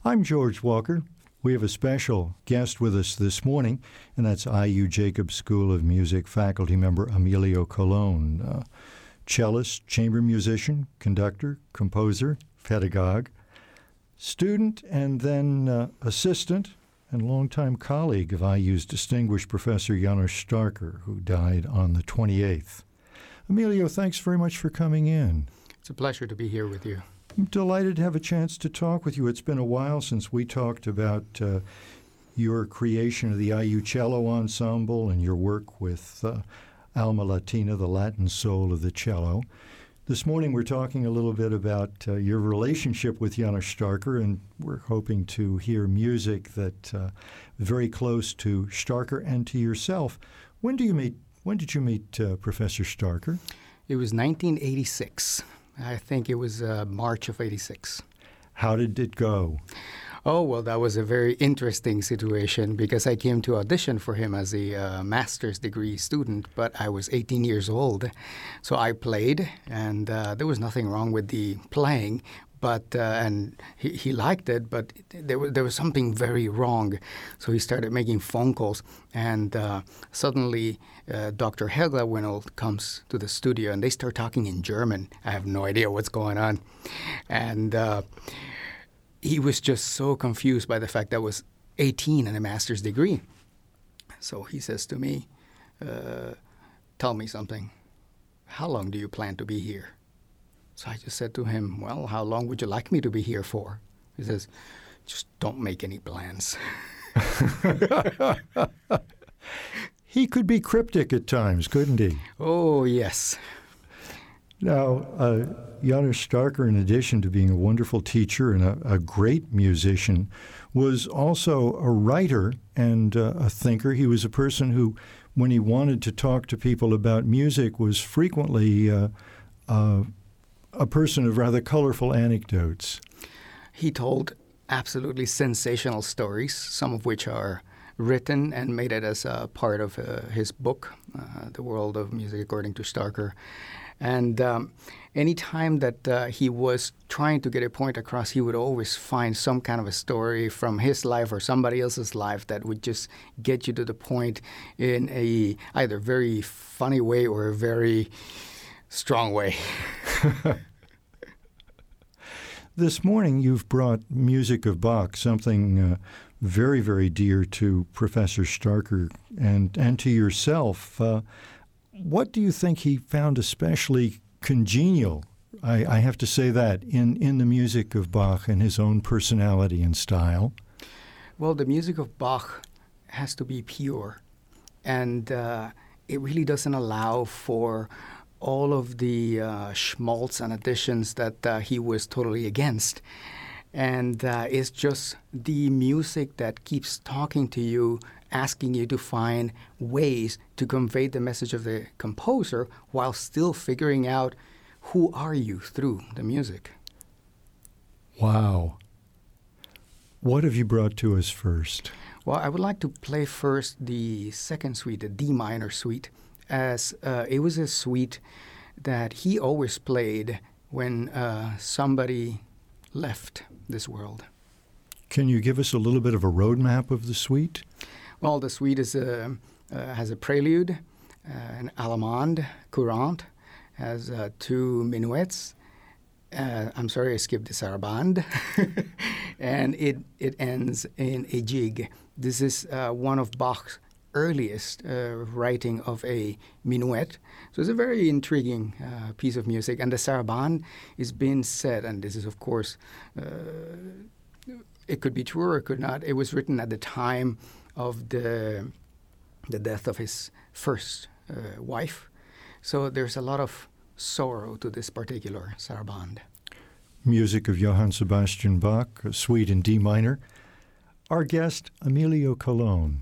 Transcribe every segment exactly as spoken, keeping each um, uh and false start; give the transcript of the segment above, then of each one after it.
I'm George Walker. We have a special guest with us this morning, and that's I U Jacobs School of Music faculty member Emilio Colon, uh, cellist, chamber musician, conductor, composer, pedagogue, student, and then uh, assistant and longtime colleague of I U's distinguished Professor Janos Starker, who died on the twenty-eighth. Emilio, thanks very much for coming in. It's a pleasure to be here with you. I'm delighted to have a chance to talk with you. It's been a while since we talked about uh, your creation of the I U Cello Ensemble and your work with uh, Alma Latina, the Latin soul of the cello. This morning we're talking a little bit about uh, your relationship with Janos Starker, and we're hoping to hear music that uh, very close to Starker and to yourself. When do you meet? When did you meet uh, Professor Starker? It was nineteen eighty-six. I think it was uh, March of eighty-six. How did it go? Oh, well, that was a very interesting situation because I came to audition for him as a uh, master's degree student, but I was eighteen years old. So I played, and uh, there was nothing wrong with the playing, but uh, and he, he liked it, but there was, there was something very wrong. So he started making phone calls, and uh, suddenly uh, Doctor Helga Winnold comes to the studio, and they start talking in German. I have no idea what's going on. And uh, he was just so confused by the fact that I was eighteen and a master's degree. So he says to me, uh, tell me something. How long do you plan to be here? So I just said to him, well, how long would you like me to be here for? He says, just don't make any plans. He could be cryptic at times, couldn't he? Oh, yes. Now, uh, Janos Starker, in addition to being a wonderful teacher and a, a great musician, was also a writer and uh, a thinker. He was a person who, when he wanted to talk to people about music, was frequently uh, uh, a person of rather colorful anecdotes. He told absolutely sensational stories, some of which are written and made it as a part of uh, his book, uh, The World of Music According to Starker. And um, any time that uh, he was trying to get a point across, he would always find some kind of a story from his life or somebody else's life that would just get you to the point in a either very funny way or a very strong way. This morning you've brought music of Bach, something uh, very, very dear to Professor Starker and, and to yourself. Uh, what do you think he found especially congenial, I, I have to say that, in, in the music of Bach and his own personality and style? Well, the music of Bach has to be pure, and uh, it really doesn't allow for all of the uh, schmaltz and additions that uh, he was totally against. And uh, it's just the music that keeps talking to you, asking you to find ways to convey the message of the composer while still figuring out who are you through the music. Wow. What have you brought to us first? Well, I would like to play first the second suite, the D minor suite, as uh, it was a suite that he always played when uh, somebody left this world. Can you give us a little bit of a roadmap of the suite? Well, the suite is a, uh, has a prelude, uh, an allemande courante, has uh, two minuets. Uh, I'm sorry, I skipped the sarabande. And it, it ends in a jig. This is uh, one of Bach's earliest uh, writing of a minuet. So it's a very intriguing uh, piece of music. And the sarabande is being said, and this is, of course, uh, it could be true or it could not. It was written at the time of the the death of his first uh, wife. So there's a lot of sorrow to this particular sarabande. Music of Johann Sebastian Bach, a suite in D minor. Our guest, Emilio Colon.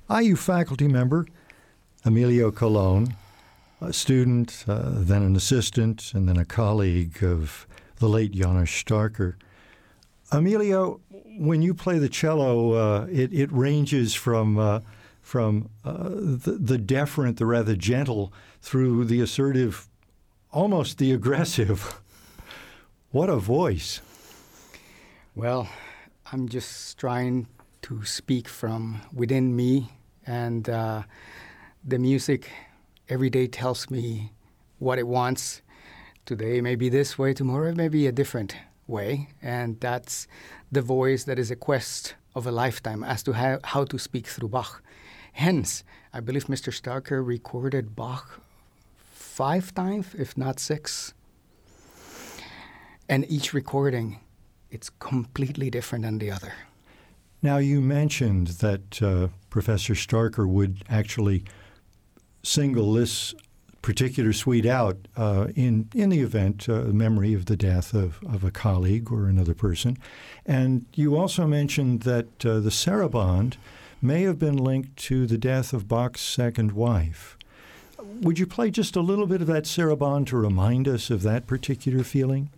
I U faculty member Emilio Colon, a student, uh, then an assistant, and then a colleague of the late Janos Starker. Emilio, when you play the cello, uh, it, it ranges from uh, from uh, the, the deferent, the rather gentle, through the assertive, almost the aggressive. What a voice. Well, I'm just trying to speak from within me, and uh, the music every day tells me what it wants. Today may be this way, tomorrow it may be a different way, and that's the voice that is a quest of a lifetime as to how, how to speak through Bach. Hence, I believe Mister Starker recorded Bach five times, if not six. And each recording, it's completely different than the other. Now, you mentioned that uh, Professor Starker would actually single this particular suite out uh, in in the event, uh, memory of the death of, of a colleague or another person. And you also mentioned that uh, the Sarabande may have been linked to the death of Bach's second wife. Would you play just a little bit of that Sarabande to remind us of that particular feeling?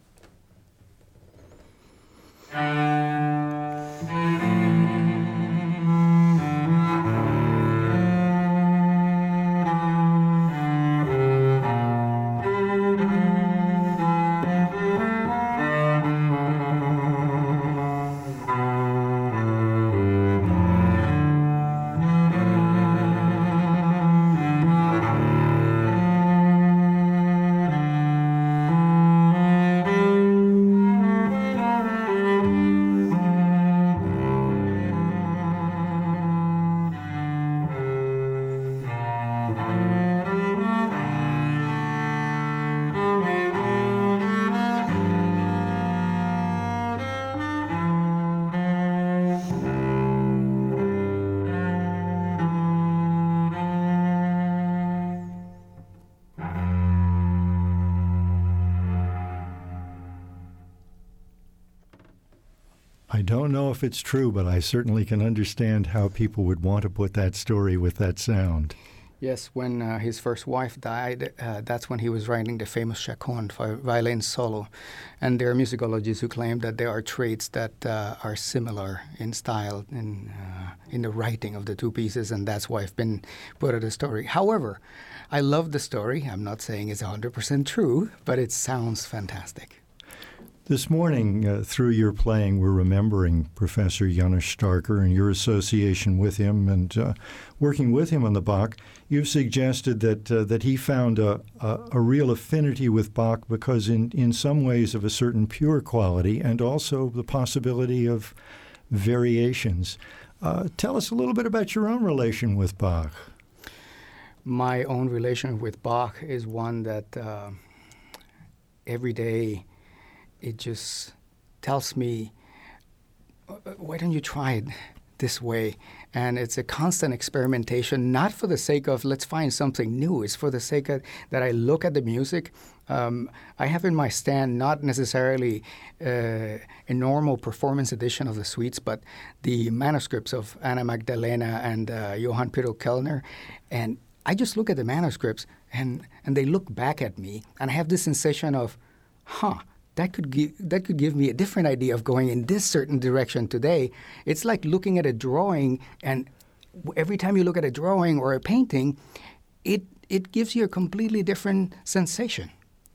I don't know if it's true, but I certainly can understand how people would want to put that story with that sound. Yes, when uh, his first wife died, uh, that's when he was writing the famous Chaconne violin solo. And there are musicologists who claim that there are traits that uh, are similar in style in, uh, in the writing of the two pieces, and that's why I've been put at the story. However, I love the story. I'm not saying it's one hundred percent true, but it sounds fantastic. This morning, uh, through your playing, we're remembering Professor Janos Starker and your association with him and uh, working with him on the Bach. You've suggested that uh, that he found a, a, a real affinity with Bach because in, in some ways of a certain pure quality and also the possibility of variations. Uh, tell us a little bit about your own relation with Bach. My own relation with Bach is one that uh, every day it just tells me, why don't you try it this way? And it's a constant experimentation, not for the sake of let's find something new. It's for the sake of that I look at the music. Um, I have in my stand not necessarily uh, a normal performance edition of the suites, but the manuscripts of Anna Magdalena and uh, Johann Peter Kellner. And I just look at the manuscripts and, and they look back at me. And I have this sensation of, huh, That could give that could give me a different idea of going in this certain direction today. It's like looking at a drawing, and every time you look at a drawing or a painting, it it gives you a completely different sensation.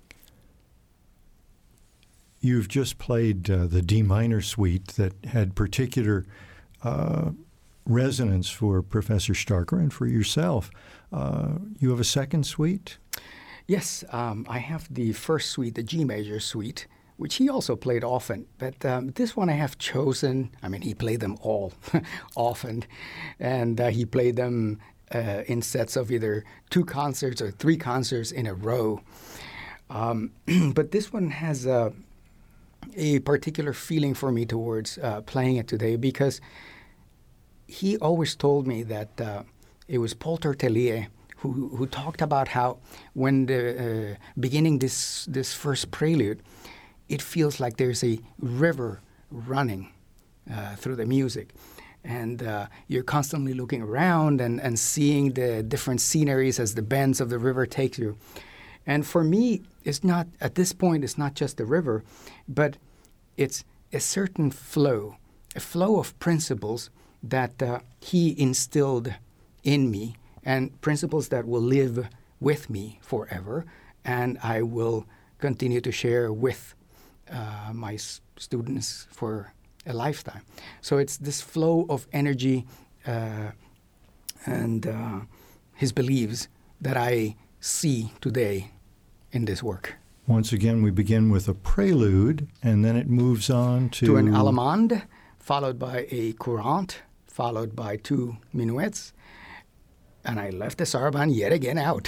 You've just played uh, the D minor suite that had particular uh, resonance for Professor Starker and for yourself. Uh, you have a second suite? Yes, um, I have the first suite, the G major suite, which he also played often. But um, this one I have chosen, I mean, he played them all often, and uh, he played them uh, in sets of either two concerts or three concerts in a row. Um, but this one has uh, a particular feeling for me towards uh, playing it today because he always told me that uh, it was Paul Tortelier Who, who talked about how when the uh, beginning this this first prelude, it feels like there's a river running uh, through the music. and uh, you're constantly looking around and, and seeing the different sceneries as the bends of the river take you. And for me, it's not, at this point, it's not just the river, but it's a certain flow, a flow of principles that uh, he instilled in me, and principles that will live with me forever, and I will continue to share with uh, my s- students for a lifetime. So it's this flow of energy uh, and uh, his beliefs that I see today in this work. Once again, we begin with a prelude, and then it moves on to... To an allemande, followed by a courante, followed by two minuets, and I left the sarabande yet again out.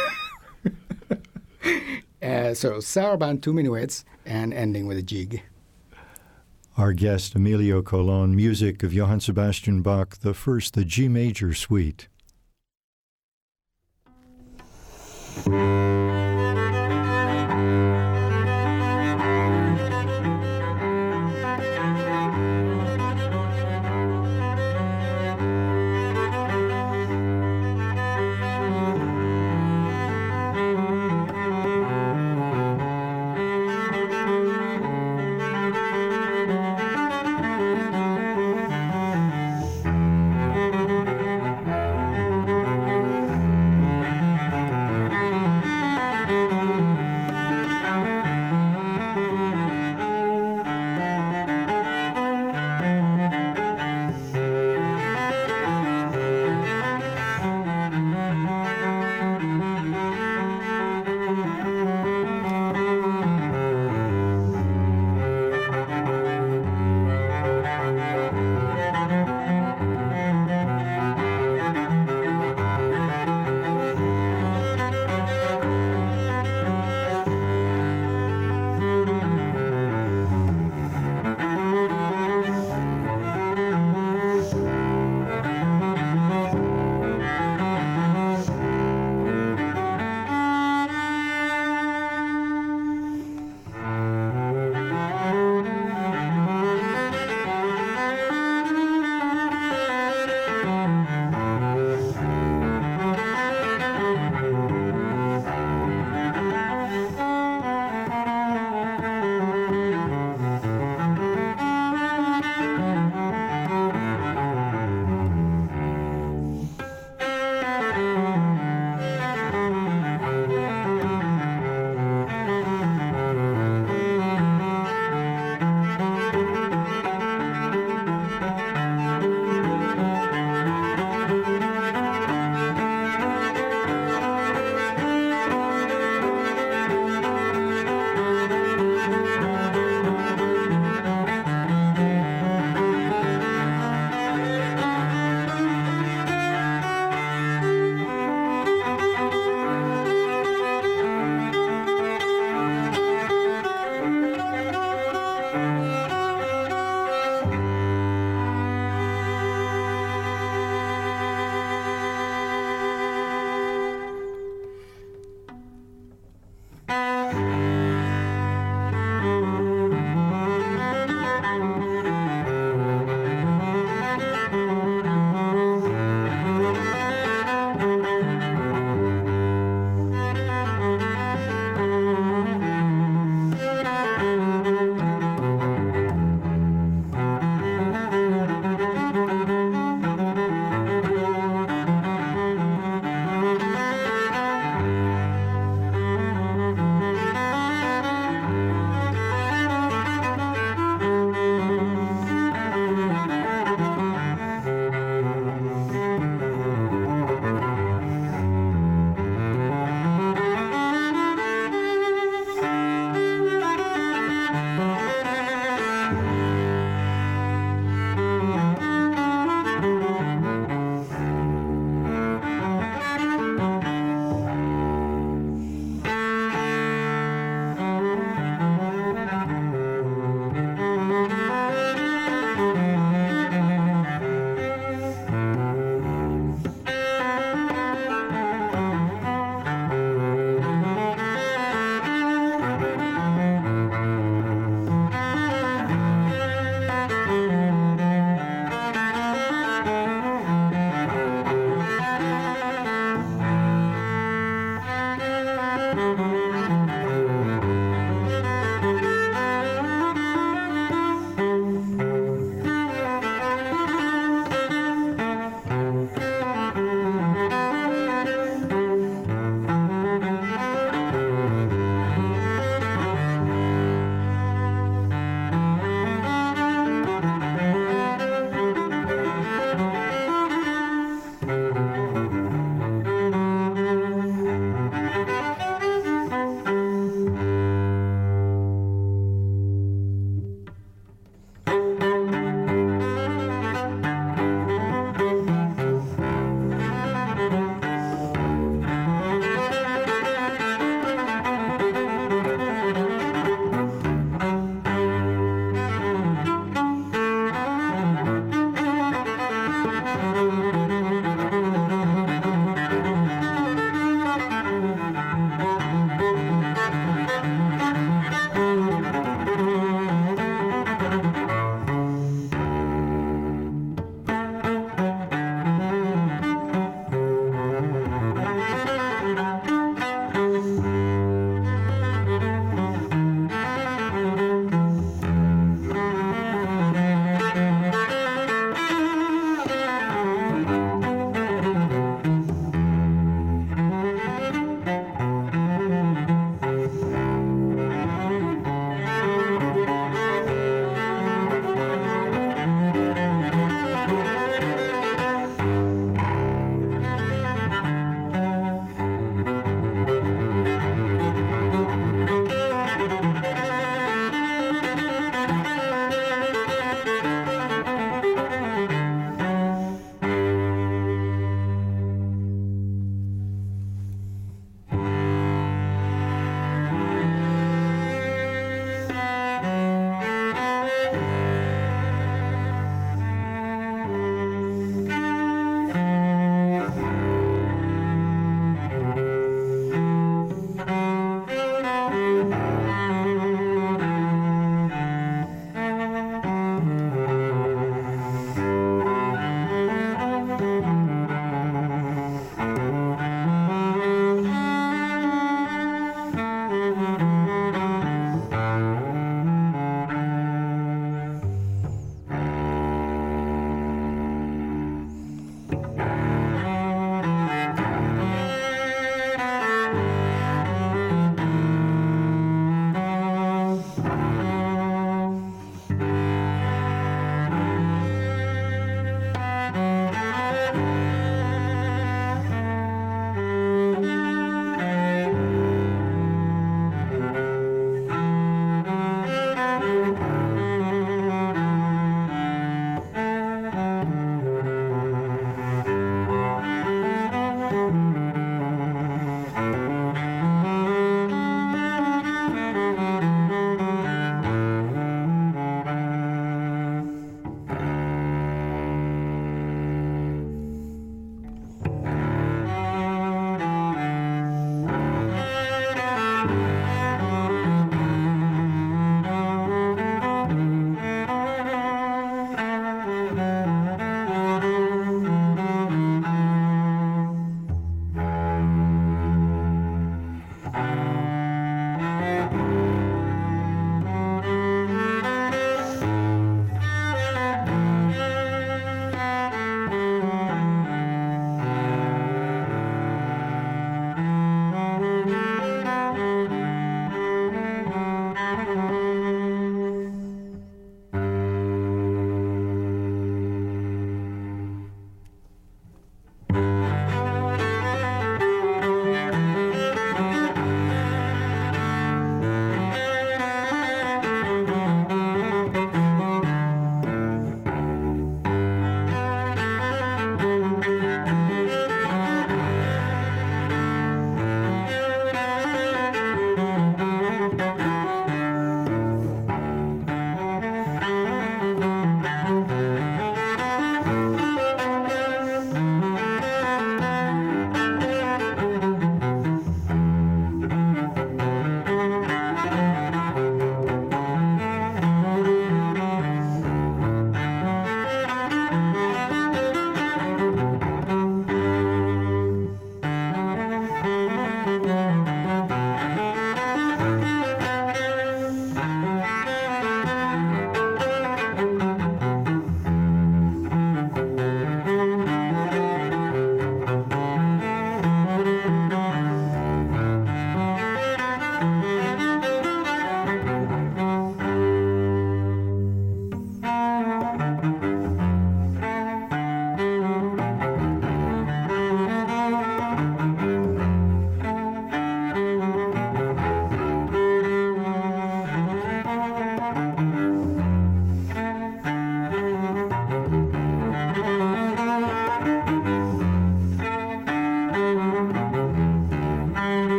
uh, so sarabande, two minuets, and ending with a jig. Our guest, Emilio Colon, music of Johann Sebastian Bach, the first, the G major suite.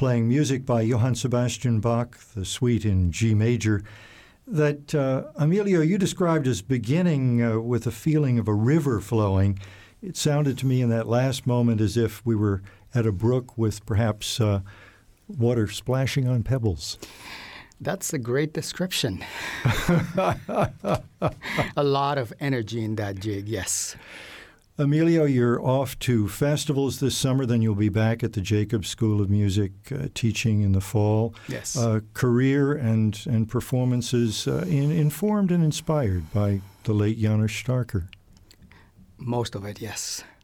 playing music by Johann Sebastian Bach, the suite in G major, that, uh, Emilio, you described as beginning uh, with a feeling of a river flowing. It sounded to me in that last moment as if we were at a brook with perhaps uh, water splashing on pebbles. That's a great description. A lot of energy in that jig, yes. Emilio, you're off to festivals this summer, then you'll be back at the Jacobs School of Music uh, teaching in the fall. Yes. Uh, career and, and performances uh, in, informed and inspired by the late Janos Starker. Most of it, yes.